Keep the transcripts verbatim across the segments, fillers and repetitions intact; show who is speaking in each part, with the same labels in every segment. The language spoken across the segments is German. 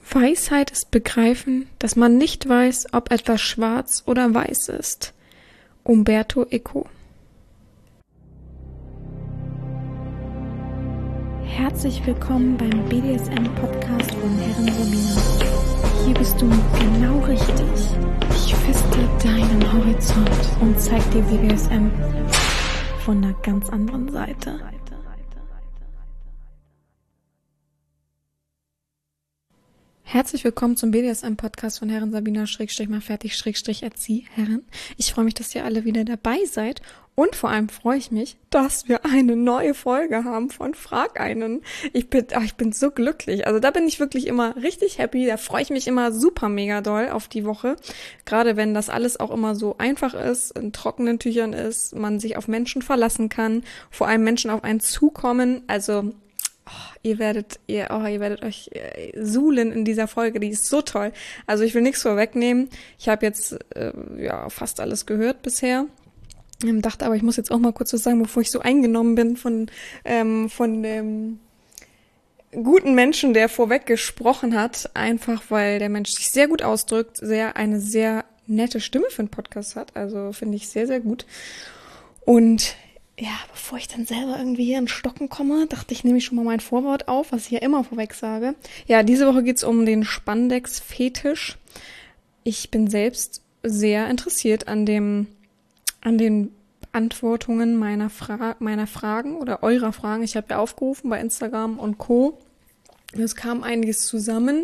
Speaker 1: Weisheit ist Begreifen, dass man nicht weiß, ob etwas schwarz oder weiß ist. Umberto Eco. Herzlich willkommen beim B D S M-Podcast von Herren Sabina. Hier bist du genau richtig. Ich feste deinen Horizont und zeig dir B D S M von einer ganz anderen Seite. Herzlich willkommen zum B D S M-Podcast von Herren Sabina, Schrägstrich mal fertig, Schrägstrich Erzieh, Herren. Ich freue mich, dass ihr alle wieder dabei seid und vor allem freue ich mich, dass wir eine neue Folge haben von Frag einen. Ich bin, ach, ich bin so glücklich, also da bin ich wirklich immer richtig happy, da freue ich mich immer super mega doll auf die Woche, gerade wenn das alles auch immer so einfach ist, in trockenen Tüchern ist, man sich auf Menschen verlassen kann, vor allem Menschen auf einen zukommen, also Oh, ihr werdet, ihr, oh, ihr werdet euch äh, suhlen in dieser Folge, die ist so toll. Also ich will nichts vorwegnehmen. Ich habe jetzt äh, ja fast alles gehört bisher. Ähm, dachte aber, ich muss jetzt auch mal kurz was sagen, bevor ich so eingenommen bin von ähm, von dem guten Menschen, der vorweg gesprochen hat. Einfach, weil der Mensch sich sehr gut ausdrückt, sehr eine sehr nette Stimme für einen Podcast hat. Also finde ich sehr, sehr gut. Und ja, bevor ich dann selber irgendwie hier in Stocken komme, dachte ich, nehme ich schon mal mein Vorwort auf, was ich ja immer vorweg sage. Ja, diese Woche geht's um den Spandex-Fetisch. Ich bin selbst sehr interessiert an dem, an den Beantwortungen meiner, Fra- meiner Fragen oder eurer Fragen. Ich habe ja aufgerufen bei Instagram und Co. Es kam einiges zusammen.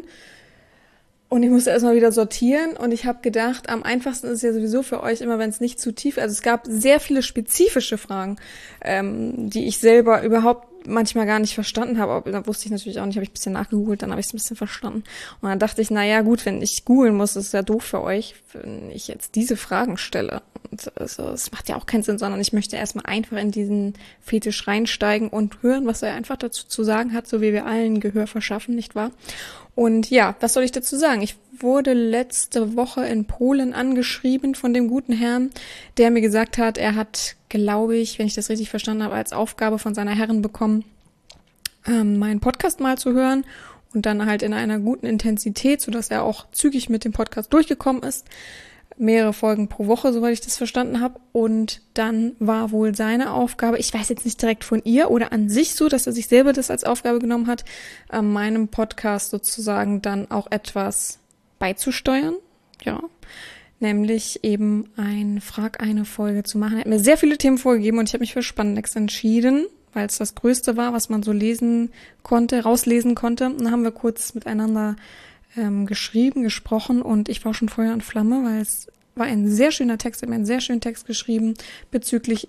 Speaker 1: Und ich musste erstmal wieder sortieren und ich habe gedacht, am einfachsten ist es ja sowieso für euch immer, wenn es nicht zu tief ist. Also es gab sehr viele spezifische Fragen, ähm, die ich selber überhaupt manchmal gar nicht verstanden habe. Aber da wusste ich natürlich auch nicht, habe ich ein bisschen nachgegoogelt, dann habe ich es ein bisschen verstanden. Und dann dachte ich, naja gut, wenn ich googeln muss, ist es ja doof für euch, wenn ich jetzt diese Fragen stelle. Und also es macht ja auch keinen Sinn, sondern ich möchte erstmal einfach in diesen Fetisch reinsteigen und hören, was er einfach dazu zu sagen hat, so wie wir allen Gehör verschaffen, nicht wahr? Und ja, was soll ich dazu sagen? Ich wurde letzte Woche in Polen angeschrieben von dem guten Herrn, der mir gesagt hat, er hat, glaube ich, wenn ich das richtig verstanden habe, als Aufgabe von seiner Herrin bekommen, ähm, meinen Podcast mal zu hören und dann halt in einer guten Intensität, sodass er auch zügig mit dem Podcast durchgekommen ist. Mehrere Folgen pro Woche, soweit ich das verstanden habe. Und dann war wohl seine Aufgabe, ich weiß jetzt nicht direkt von ihr oder an sich so, dass er sich selber das als Aufgabe genommen hat, an meinem Podcast sozusagen dann auch etwas beizusteuern. Ja, nämlich eben ein Frag eine Folge zu machen. Er hat mir sehr viele Themen vorgegeben und ich habe mich für Spandex entschieden, weil es das Größte war, was man so lesen konnte, rauslesen konnte. Und dann haben wir kurz miteinander ähm, geschrieben, gesprochen und ich war schon Feuer und Flamme, weil es war ein sehr schöner Text, er hat mir einen sehr schönen Text geschrieben bezüglich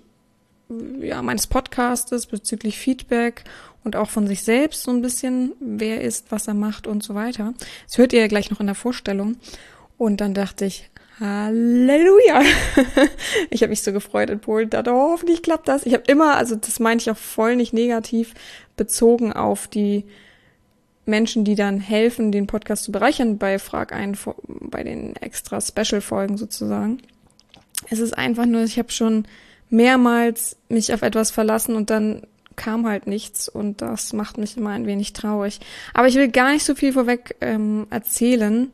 Speaker 1: ja meines Podcastes, bezüglich Feedback und auch von sich selbst so ein bisschen, wer ist, was er macht und so weiter. Das hört ihr ja gleich noch in der Vorstellung. Und dann dachte ich, Halleluja! Ich habe mich so gefreut in Polen, dachte, oh, hoffentlich klappt das. Ich habe immer, also das meine ich auch voll nicht negativ, bezogen auf die Menschen, die dann helfen, den Podcast zu bereichern bei Frag einen, bei den extra Special-Folgen sozusagen. Es ist einfach nur, ich habe schon mehrmals mich auf etwas verlassen und dann kam halt nichts und das macht mich immer ein wenig traurig. Aber ich will gar nicht so viel vorweg ähm, erzählen.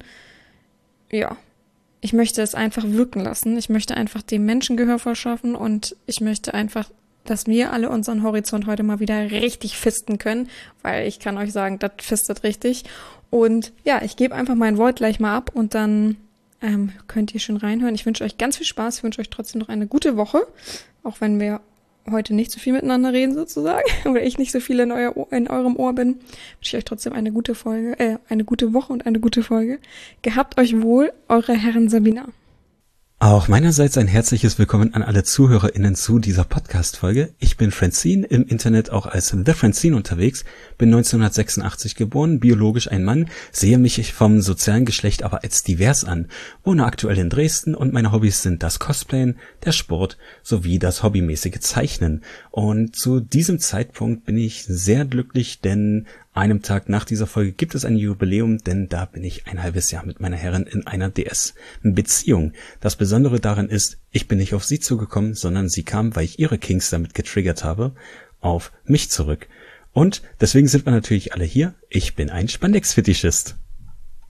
Speaker 1: Ja, ich möchte es einfach wirken lassen. Ich möchte einfach dem Menschen Gehör verschaffen und ich möchte einfach, dass wir alle unseren Horizont heute mal wieder richtig fisten können, weil ich kann euch sagen, das fistet richtig. Und ja, ich gebe einfach mein Wort gleich mal ab und dann ähm, könnt ihr schon reinhören. Ich wünsche euch ganz viel Spaß, ich wünsche euch trotzdem noch eine gute Woche, auch wenn wir heute nicht so viel miteinander reden sozusagen, oder ich nicht so viel in, euer Ohr, in eurem Ohr bin, wünsche ich euch trotzdem eine gute Folge, äh, eine gute Woche und eine gute Folge. Gehabt euch wohl, eure Herren Sabina.
Speaker 2: Auch meinerseits ein herzliches Willkommen an alle ZuhörerInnen zu dieser Podcast-Folge. Ich bin Francine, im Internet auch als The Francine unterwegs, bin neunzehnhundertsechsundachtzig geboren, biologisch ein Mann, sehe mich vom sozialen Geschlecht aber als divers an, wohne aktuell in Dresden und meine Hobbys sind das Cosplayen, der Sport sowie das hobbymäßige Zeichnen. Und zu diesem Zeitpunkt bin ich sehr glücklich, denn einem Tag nach dieser Folge gibt es ein Jubiläum, denn da bin ich ein halbes Jahr mit meiner Herrin in einer D S-Beziehung. Das Besondere daran ist, ich bin nicht auf sie zugekommen, sondern sie kam, weil ich ihre Kinks damit getriggert habe, auf mich zurück. Und deswegen sind wir natürlich alle hier. Ich bin ein Spandex-Fetischist.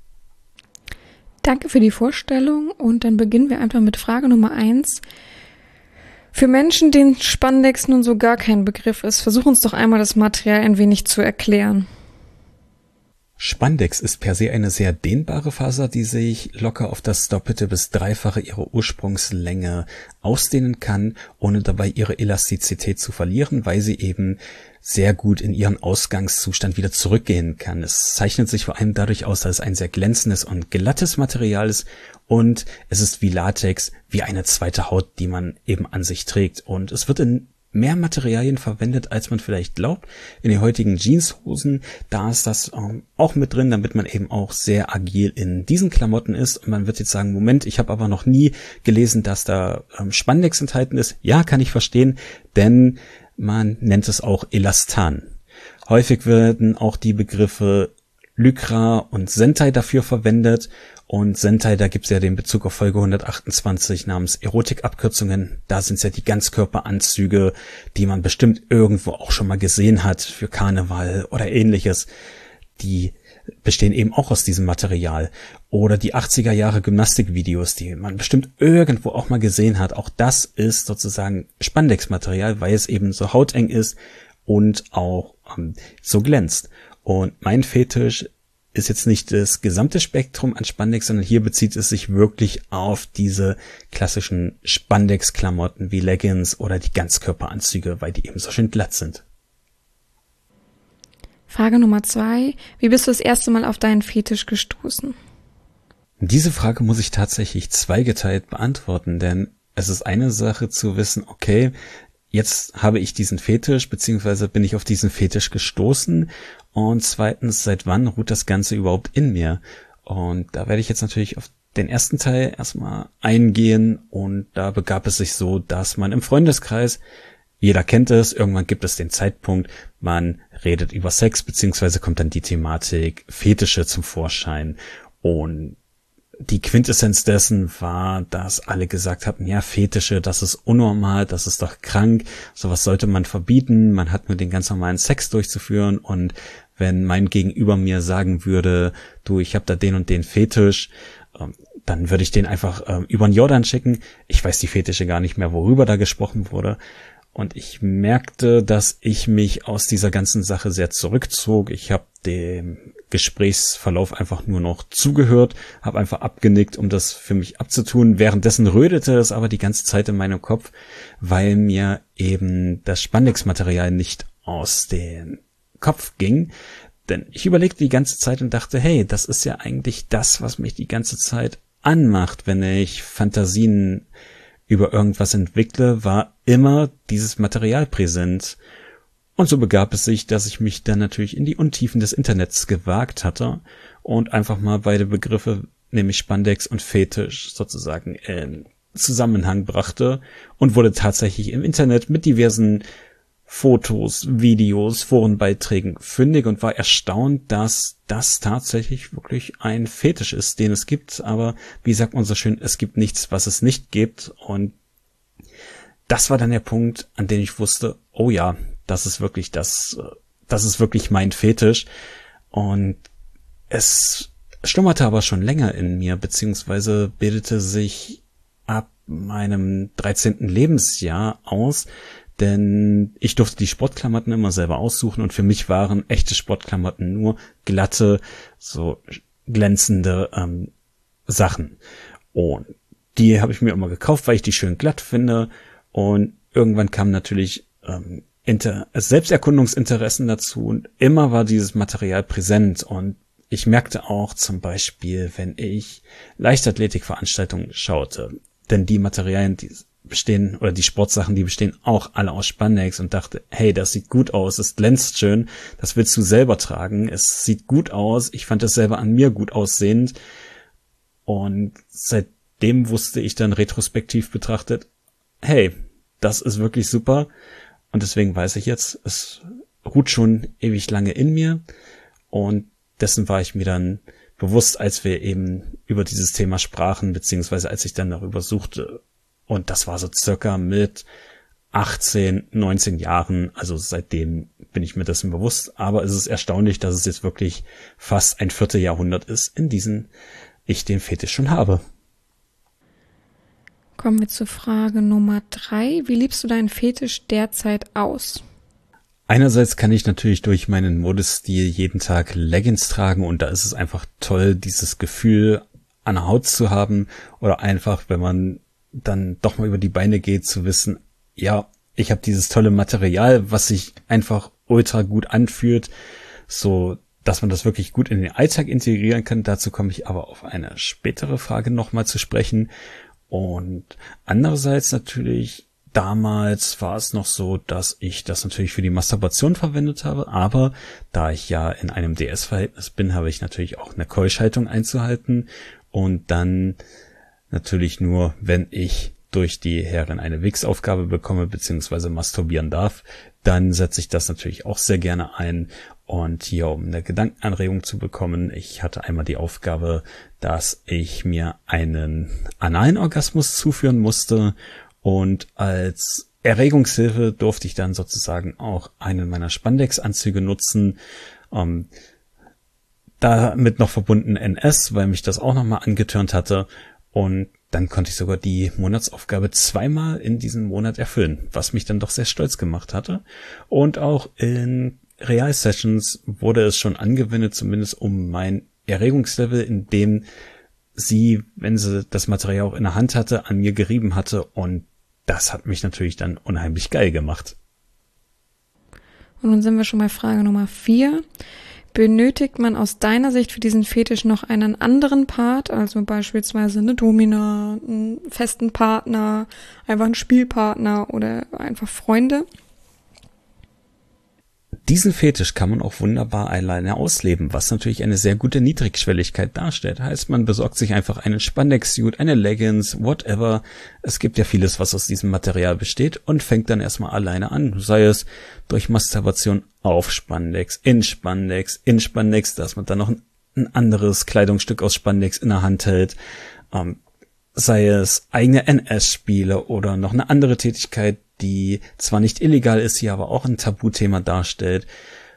Speaker 1: Danke für die Vorstellung und dann beginnen wir einfach mit Frage Nummer eins. Für Menschen, denen Spandex nun so gar kein Begriff ist, versuch uns doch einmal das Material ein wenig zu erklären.
Speaker 2: Spandex ist per se eine sehr dehnbare Faser, die sich locker auf das Doppelte bis Dreifache ihrer Ursprungslänge ausdehnen kann, ohne dabei ihre Elastizität zu verlieren, weil sie eben sehr gut in ihren Ausgangszustand wieder zurückgehen kann. Es zeichnet sich vor allem dadurch aus, dass es ein sehr glänzendes und glattes Material ist und es ist wie Latex, wie eine zweite Haut, die man eben an sich trägt. Und es wird in mehr Materialien verwendet, als man vielleicht glaubt. In den heutigen Jeanshosen, da ist das ähm, auch mit drin, damit man eben auch sehr agil in diesen Klamotten ist. Und man wird jetzt sagen, Moment, ich habe aber noch nie gelesen, dass da ähm, Spandex enthalten ist. Ja, kann ich verstehen, denn man nennt es auch Elastan. Häufig werden auch die Begriffe Lycra und Sentai dafür verwendet. Und Sentai, da gibt's ja den Bezug auf Folge hundertachtundzwanzig namens Erotikabkürzungen. Da sind's ja die Ganzkörperanzüge, die man bestimmt irgendwo auch schon mal gesehen hat für Karneval oder ähnliches. Die bestehen eben auch aus diesem Material. Oder die achtziger Jahre Gymnastikvideos, die man bestimmt irgendwo auch mal gesehen hat. Auch das ist sozusagen Spandex-Material, weil es eben so hauteng ist und auch ähm, so glänzt. Und mein Fetisch ist jetzt nicht das gesamte Spektrum an Spandex, sondern hier bezieht es sich wirklich auf diese klassischen Spandex-Klamotten wie Leggings oder die Ganzkörperanzüge, weil die eben so schön glatt sind.
Speaker 1: Frage Nummer zwei. Wie bist du das erste Mal auf deinen Fetisch gestoßen?
Speaker 2: Diese Frage muss ich tatsächlich zweigeteilt beantworten, denn es ist eine Sache zu wissen, okay, jetzt habe ich diesen Fetisch, beziehungsweise bin ich auf diesen Fetisch gestoßen. Und zweitens, seit wann ruht das Ganze überhaupt in mir? Und da werde ich jetzt natürlich auf den ersten Teil erstmal eingehen. Und da begab es sich so, dass man im Freundeskreis, jeder kennt es, irgendwann gibt es den Zeitpunkt, man redet über Sex, beziehungsweise kommt dann die Thematik Fetische zum Vorschein. Und die Quintessenz dessen war, dass alle gesagt hatten, ja, Fetische, das ist unnormal, das ist doch krank, sowas sollte man verbieten, man hat nur den ganz normalen Sex durchzuführen und wenn mein Gegenüber mir sagen würde, du, ich habe da den und den Fetisch, ähm, dann würde ich den einfach ähm, über den Jordan schicken. Ich weiß die Fetische gar nicht mehr, worüber da gesprochen wurde. Und ich merkte, dass ich mich aus dieser ganzen Sache sehr zurückzog. Ich habe dem Gesprächsverlauf einfach nur noch zugehört, habe einfach abgenickt, um das für mich abzutun. Währenddessen rödete es aber die ganze Zeit in meinem Kopf, weil mir eben das Spandex-Material nicht aus dem Kopf ging. Denn ich überlegte die ganze Zeit und dachte, hey, das ist ja eigentlich das, was mich die ganze Zeit anmacht, wenn ich Fantasien über irgendwas entwickle, war immer dieses Material präsent. Und so begab es sich, dass ich mich dann natürlich in die Untiefen des Internets gewagt hatte und einfach mal beide Begriffe, nämlich Spandex und Fetisch, sozusagen in Zusammenhang brachte und wurde tatsächlich im Internet mit diversen Fotos, Videos, Forenbeiträgen fündig und war erstaunt, dass das tatsächlich wirklich ein Fetisch ist, den es gibt. Aber wie sagt man so schön, es gibt nichts, was es nicht gibt. Und das war dann der Punkt, an dem ich wusste, oh ja, das ist wirklich das, das ist wirklich mein Fetisch. Und es schlummerte aber schon länger in mir, beziehungsweise bildete sich ab meinem dreizehnten Lebensjahr aus, denn ich durfte die Sportklamotten immer selber aussuchen und für mich waren echte Sportklamotten nur glatte, so glänzende ähm, Sachen. Und die habe ich mir immer gekauft, weil ich die schön glatt finde. Und irgendwann kamen natürlich ähm, Inter- Selbsterkundungsinteressen dazu und immer war dieses Material präsent. Und ich merkte auch zum Beispiel, wenn ich Leichtathletikveranstaltungen schaute, denn die Materialien, die bestehen, oder die Sportsachen, die bestehen auch alle aus Spandex und dachte, hey, das sieht gut aus, es glänzt schön, das willst du selber tragen, es sieht gut aus, ich fand es selber an mir gut aussehend und seitdem wusste ich dann retrospektiv betrachtet, hey, das ist wirklich super und deswegen weiß ich jetzt, es ruht schon ewig lange in mir und dessen war ich mir dann bewusst, als wir eben über dieses Thema sprachen, beziehungsweise als ich dann darüber suchte. Und das war so circa mit achtzehn, neunzehn Jahren. Also seitdem bin ich mir dessen bewusst. Aber es ist erstaunlich, dass es jetzt wirklich fast ein Vierteljahrhundert ist, in diesen ich den Fetisch schon habe.
Speaker 1: Kommen wir zu Frage Nummer drei. Wie liebst du deinen Fetisch derzeit aus?
Speaker 2: Einerseits kann ich natürlich durch meinen Modestil jeden Tag Leggings tragen und da ist es einfach toll, dieses Gefühl an der Haut zu haben oder einfach, wenn man dann doch mal über die Beine geht, zu wissen, ja, ich habe dieses tolle Material, was sich einfach ultra gut anfühlt, so dass man das wirklich gut in den Alltag integrieren kann. Dazu komme ich aber auf eine spätere Frage nochmal zu sprechen. Und andererseits natürlich, damals war es noch so, dass ich das natürlich für die Masturbation verwendet habe, aber da ich ja in einem D S-Verhältnis bin, habe ich natürlich auch eine Keuschhaltung einzuhalten und dann natürlich nur, wenn ich durch die Herren eine Wichsaufgabe bekomme bzw. masturbieren darf, dann setze ich das natürlich auch sehr gerne ein. Und hier, um eine Gedankenanregung zu bekommen, ich hatte einmal die Aufgabe, dass ich mir einen analen Orgasmus zuführen musste und als Erregungshilfe durfte ich dann sozusagen auch einen meiner Spandex-Anzüge nutzen, ähm, damit noch verbunden N S, weil mich das auch nochmal angetörnt hatte und dann konnte ich sogar die Monatsaufgabe zweimal in diesem Monat erfüllen, was mich dann doch sehr stolz gemacht hatte. Und auch in Real-Sessions wurde es schon angewendet, zumindest um mein Erregungslevel, in dem sie, wenn sie das Material auch in der Hand hatte, an mir gerieben hatte. Und das hat mich natürlich dann unheimlich geil gemacht.
Speaker 1: Und nun sind wir schon bei Frage Nummer vier. Benötigt man aus deiner Sicht für diesen Fetisch noch einen anderen Part, also beispielsweise eine Domina, einen festen Partner, einfach einen Spielpartner oder einfach Freunde?
Speaker 2: Diesen Fetisch kann man auch wunderbar alleine ausleben, was natürlich eine sehr gute Niedrigschwelligkeit darstellt. Heißt, man besorgt sich einfach einen Spandex-Suit, eine Leggings, whatever. Es gibt ja vieles, was aus diesem Material besteht und fängt dann erstmal alleine an. Sei es durch Masturbation auf Spandex, in Spandex, in Spandex, dass man dann noch ein, ein anderes Kleidungsstück aus Spandex in der Hand hält. Ähm, sei es eigene N S-Spiele oder noch eine andere Tätigkeit, die zwar nicht illegal ist, hier aber auch ein Tabuthema darstellt.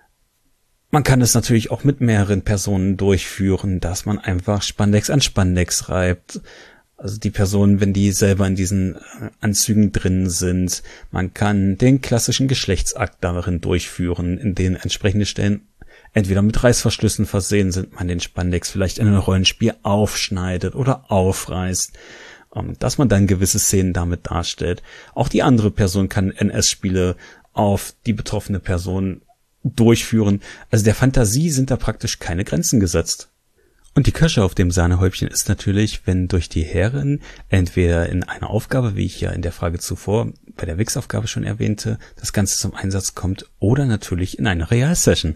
Speaker 2: Man kann es natürlich auch mit mehreren Personen durchführen, dass man einfach Spandex an Spandex reibt. Also die Personen, wenn die selber in diesen Anzügen drin sind. Man kann den klassischen Geschlechtsakt darin durchführen, in denen entsprechende Stellen entweder mit Reißverschlüssen versehen sind, man den Spandex vielleicht in einem Rollenspiel aufschneidet oder aufreißt, dass man dann gewisse Szenen damit darstellt. Auch die andere Person kann N S-Spiele auf die betroffene Person durchführen. Also der Fantasie sind da praktisch keine Grenzen gesetzt. Und die Kirsche auf dem Sahnehäubchen ist natürlich, wenn durch die Herren entweder in einer Aufgabe, wie ich ja in der Frage zuvor bei der Wix-Aufgabe schon erwähnte, das Ganze zum Einsatz kommt oder natürlich in einer Real-Session.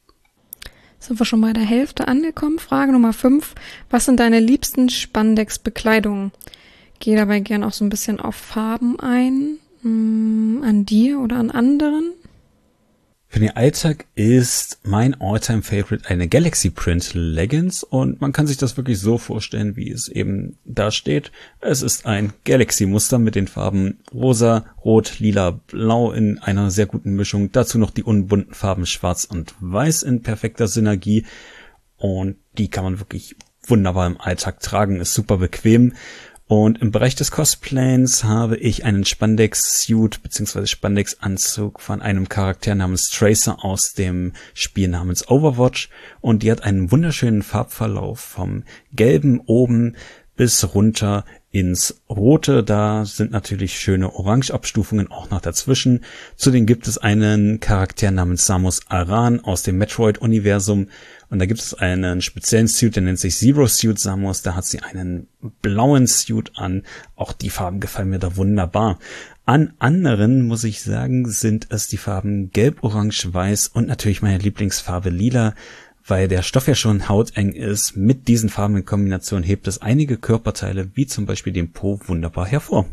Speaker 1: Sind wir schon bei der Hälfte angekommen. Frage Nummer fünf. Was sind deine liebsten Spandex-Bekleidungen? Gehe dabei gern auch so ein bisschen auf Farben ein. Hm, an dir oder an anderen?
Speaker 2: Für den Alltag ist mein All-Time-Favorite eine Galaxy Print Leggings und man kann sich das wirklich so vorstellen, wie es eben da steht. Es ist ein Galaxy-Muster mit den Farben rosa, rot, lila, blau in einer sehr guten Mischung. Dazu noch die unbunten Farben schwarz und weiß in perfekter Synergie und die kann man wirklich wunderbar im Alltag tragen, ist super bequem. Und im Bereich des Cosplayens habe ich einen Spandex-Suit bzw. Spandex-Anzug von einem Charakter namens Tracer aus dem Spiel namens Overwatch und die hat einen wunderschönen Farbverlauf vom gelben oben bis runter ins Rote. Da sind natürlich schöne Orange-Abstufungen auch noch dazwischen. Zudem gibt es einen Charakter namens Samus Aran aus dem Metroid-Universum. Und da gibt es einen speziellen Suit, der nennt sich Zero Suit Samus. Da hat sie einen blauen Suit an. Auch die Farben gefallen mir da wunderbar. An anderen, muss ich sagen, sind es die Farben Gelb, Orange, Weiß und natürlich meine Lieblingsfarbe Lila. Weil der Stoff ja schon hauteng ist, mit diesen Farben in Kombination hebt es einige Körperteile, wie zum Beispiel den Po, wunderbar hervor.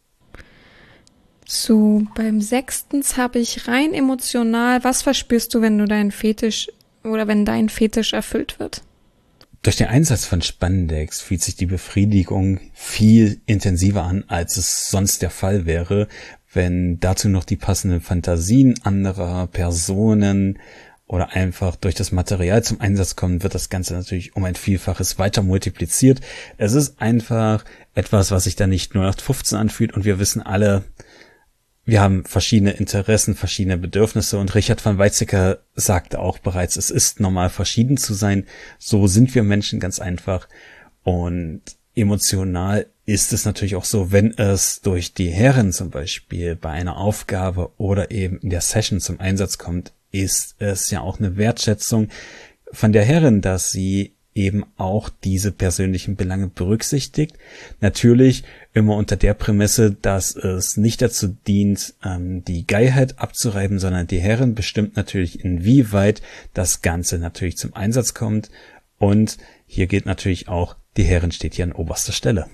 Speaker 1: So, beim Sechstens habe ich rein emotional, was verspürst du, wenn du deinen Fetisch oder wenn dein Fetisch erfüllt wird?
Speaker 2: Durch den Einsatz von Spandex fühlt sich die Befriedigung viel intensiver an, als es sonst der Fall wäre, wenn dazu noch die passenden Fantasien anderer Personen oder einfach durch das Material zum Einsatz kommen, wird das Ganze natürlich um ein Vielfaches weiter multipliziert. Es ist einfach etwas, was sich dann nicht nur null acht fünfzehn anfühlt, und wir wissen alle, wir haben verschiedene Interessen, verschiedene Bedürfnisse, und Richard von Weizsäcker sagte auch bereits, es ist normal, verschieden zu sein. So sind wir Menschen ganz einfach, und emotional ist es natürlich auch so, wenn es durch die Herren zum Beispiel bei einer Aufgabe oder eben in der Session zum Einsatz kommt, ist es ja auch eine Wertschätzung von der Herren, dass sie eben auch diese persönlichen Belange berücksichtigt. Natürlich immer unter der Prämisse, dass es nicht dazu dient, die Geilheit abzureiben, sondern die Herren bestimmt natürlich, inwieweit das Ganze natürlich zum Einsatz kommt. Und hier gilt natürlich auch, die Herren steht hier an oberster Stelle.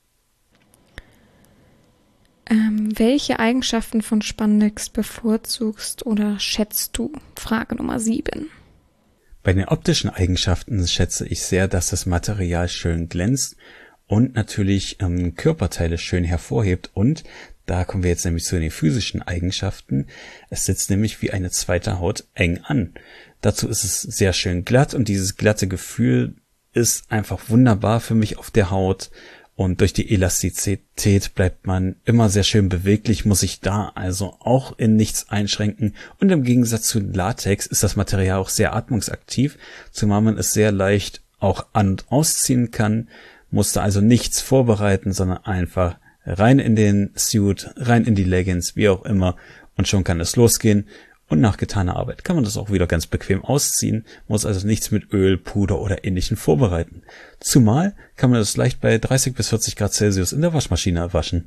Speaker 1: Ähm, welche Eigenschaften von Spandex bevorzugst oder schätzt du? Frage Nummer sieben.
Speaker 2: Bei den optischen Eigenschaften schätze ich sehr, dass das Material schön glänzt und natürlich ähm, Körperteile schön hervorhebt. Und da kommen wir jetzt nämlich zu den physischen Eigenschaften. Es sitzt nämlich wie eine zweite Haut eng an. Dazu ist es sehr schön glatt, und dieses glatte Gefühl ist einfach wunderbar für mich auf der Haut. Und durch die Elastizität bleibt man immer sehr schön beweglich, muss sich da also auch in nichts einschränken. Und im Gegensatz zu Latex ist das Material auch sehr atmungsaktiv, zumal man es sehr leicht auch an- und ausziehen kann, musste also nichts vorbereiten, sondern einfach rein in den Suit, rein in die Leggings, wie auch immer, und schon kann es losgehen. Und nach getaner Arbeit kann man das auch wieder ganz bequem ausziehen, muss also nichts mit Öl, Puder oder Ähnlichem vorbereiten. Zumal kann man das leicht bei dreißig bis vierzig Grad Celsius in der Waschmaschine waschen.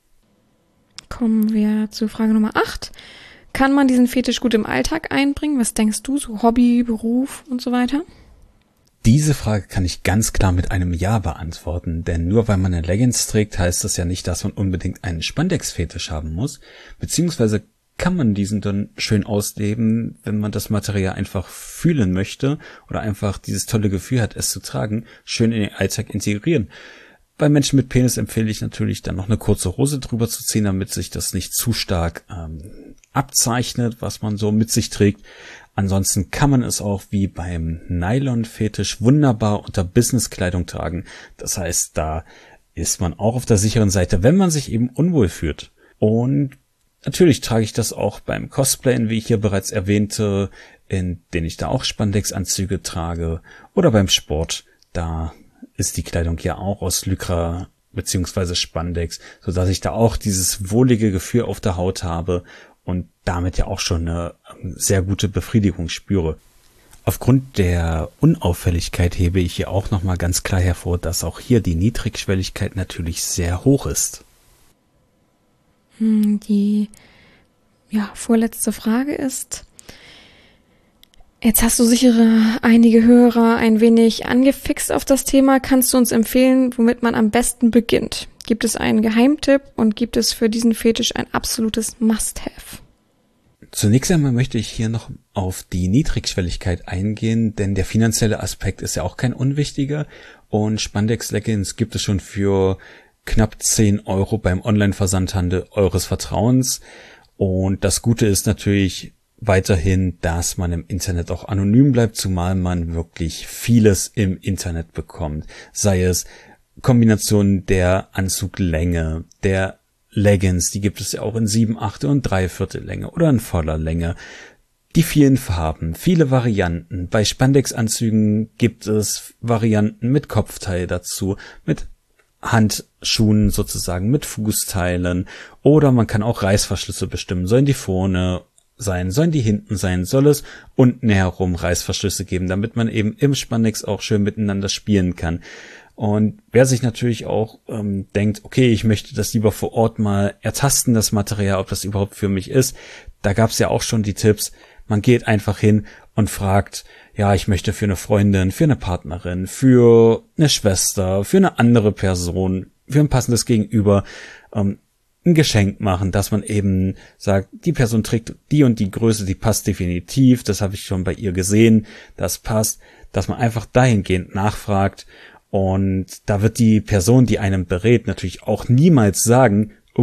Speaker 1: Kommen wir zu Frage Nummer acht. Kann man diesen Fetisch gut im Alltag einbringen? Was denkst du, so Hobby, Beruf und so weiter?
Speaker 2: Diese Frage kann ich ganz klar mit einem Ja beantworten, denn nur weil man eine Leggings trägt, heißt das ja nicht, dass man unbedingt einen Spandex-Fetisch haben muss, beziehungsweise kann man diesen dann schön ausleben, wenn man das Material einfach fühlen möchte oder einfach dieses tolle Gefühl hat, es zu tragen, schön in den Alltag integrieren. Bei Menschen mit Penis empfehle ich natürlich dann noch eine kurze Hose drüber zu ziehen, damit sich das nicht zu stark ähm, abzeichnet, was man so mit sich trägt. Ansonsten kann man es auch wie beim Nylon-Fetisch wunderbar unter Businesskleidung tragen. Das heißt, da ist man auch auf der sicheren Seite, wenn man sich eben unwohl fühlt. Und natürlich trage ich das auch beim Cosplayen, wie ich hier bereits erwähnte, in denen ich da auch Spandex-Anzüge trage, oder beim Sport. Da ist die Kleidung ja auch aus Lycra bzw. Spandex, sodass ich da auch dieses wohlige Gefühl auf der Haut habe und damit ja auch schon eine sehr gute Befriedigung spüre. Aufgrund der Unauffälligkeit hebe ich hier auch nochmal ganz klar hervor, dass auch hier die Niedrigschwelligkeit natürlich sehr hoch ist.
Speaker 1: Die ja, vorletzte Frage ist, jetzt hast du sicher einige Hörer ein wenig angefixt auf das Thema. Kannst du uns empfehlen, womit man am besten beginnt? Gibt es einen Geheimtipp und gibt es für diesen Fetisch ein absolutes Must-Have?
Speaker 2: Zunächst einmal möchte ich hier noch auf die Niedrigschwelligkeit eingehen, denn der finanzielle Aspekt ist ja auch kein unwichtiger, und Spandex-Leggings gibt es schon für knapp zehn Euro beim Online-Versandhandel eures Vertrauens. Und das Gute ist natürlich weiterhin, dass man im Internet auch anonym bleibt, zumal man wirklich vieles im Internet bekommt. Sei es Kombinationen der Anzuglänge, der Leggings, die gibt es ja auch in sieben Achtel und drei Viertel Länge oder in voller Länge. Die vielen Farben, viele Varianten. Bei Spandex-Anzügen gibt es Varianten mit Kopfteil dazu, mit Handschuhen sozusagen, mit Fußteilen, oder man kann auch Reißverschlüsse bestimmen. Sollen die vorne sein, sollen die hinten sein, soll es unten herum Reißverschlüsse geben, damit man eben im Spandex auch schön miteinander spielen kann. Und wer sich natürlich auch ähm, denkt, okay, ich möchte das lieber vor Ort mal ertasten, das Material, ob das überhaupt für mich ist, da gab es ja auch schon die Tipps. Man geht einfach hin und fragt, ja, ich möchte für eine Freundin, für eine Partnerin, für eine Schwester, für eine andere Person, für ein passendes Gegenüber ähm, ein Geschenk machen, dass man eben sagt, die Person trägt die und die Größe, die passt definitiv, das habe ich schon bei ihr gesehen, das passt, dass man einfach dahingehend nachfragt. Und da wird die Person, die einem berät, natürlich auch niemals sagen, oh,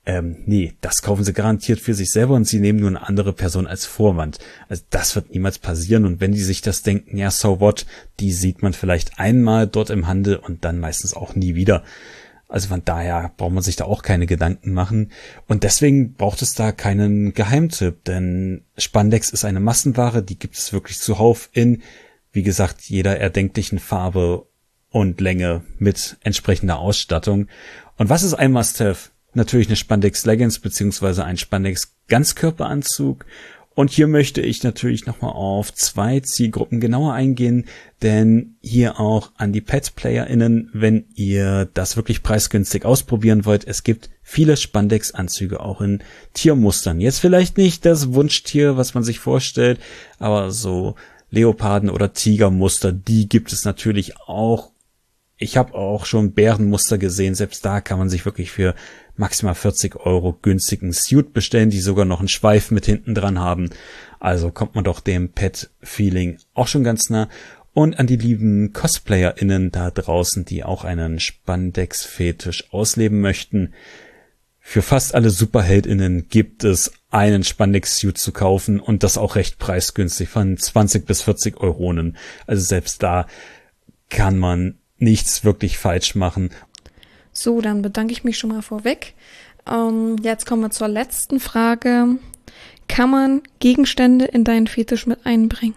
Speaker 2: Ähm, nee, das kaufen sie garantiert für sich selber und sie nehmen nur eine andere Person als Vorwand. Also das wird niemals passieren und wenn die sich das denken, ja, so what, die sieht man vielleicht einmal dort im Handel und dann meistens auch nie wieder. Also von daher braucht man sich da auch keine Gedanken machen. Und deswegen braucht es da keinen Geheimtipp, denn Spandex ist eine Massenware, die gibt es wirklich zuhauf in, wie gesagt, jeder erdenklichen Farbe und Länge mit entsprechender Ausstattung. Und was ist ein Must-Have? Natürlich eine Spandex Leggings beziehungsweise ein Spandex Ganzkörperanzug. Und hier möchte ich natürlich nochmal auf zwei Zielgruppen genauer eingehen, denn hier auch an die Pet-PlayerInnen, wenn ihr das wirklich preisgünstig ausprobieren wollt, es gibt viele Spandex-Anzüge auch in Tiermustern. Jetzt vielleicht nicht das Wunschtier, was man sich vorstellt, aber so Leoparden- oder Tigermuster, die gibt es natürlich auch. Ich habe auch schon Bärenmuster gesehen, selbst da kann man sich wirklich für maximal vierzig Euro günstigen Suit bestellen, die sogar noch einen Schweif mit hinten dran haben. Also kommt man doch dem Pet-Feeling auch schon ganz nah. Und an die lieben CosplayerInnen da draußen, die auch einen Spandex-Fetisch ausleben möchten. Für fast alle SuperheldInnen gibt es einen Spandex-Suit zu kaufen und das auch recht preisgünstig von zwanzig bis vierzig Euronen. Also selbst da kann man nichts wirklich falsch machen.
Speaker 1: So, dann bedanke ich mich schon mal vorweg. Ähm, jetzt kommen wir zur letzten Frage. Kann man Gegenstände in deinen Fetisch mit einbringen?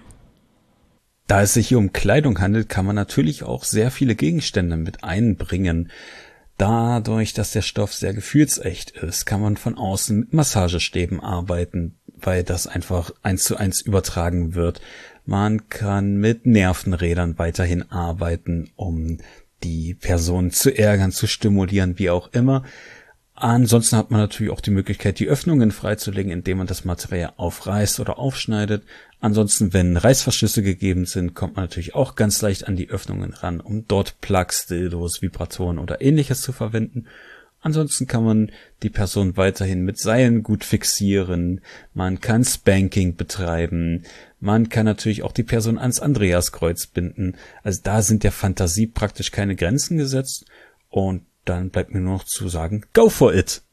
Speaker 2: Da es sich hier um Kleidung handelt, kann man natürlich auch sehr viele Gegenstände mit einbringen. Dadurch, dass der Stoff sehr gefühlsecht ist, kann man von außen mit Massagestäben arbeiten, weil das einfach eins zu eins übertragen wird. Man kann mit Nervenrädern weiterhin arbeiten, um die Person zu ärgern, zu stimulieren, wie auch immer. Ansonsten hat man natürlich auch die Möglichkeit, die Öffnungen freizulegen, indem man das Material aufreißt oder aufschneidet. Ansonsten, wenn Reißverschlüsse gegeben sind, kommt man natürlich auch ganz leicht an die Öffnungen ran, um dort Plugs, Dildos, Vibratoren oder ähnliches zu verwenden. Ansonsten kann man die Person weiterhin mit Seilen gut fixieren, man kann Spanking betreiben, man kann natürlich auch die Person ans Andreaskreuz binden. Also da sind der Fantasie praktisch keine Grenzen gesetzt und dann bleibt mir nur noch zu sagen, go for it!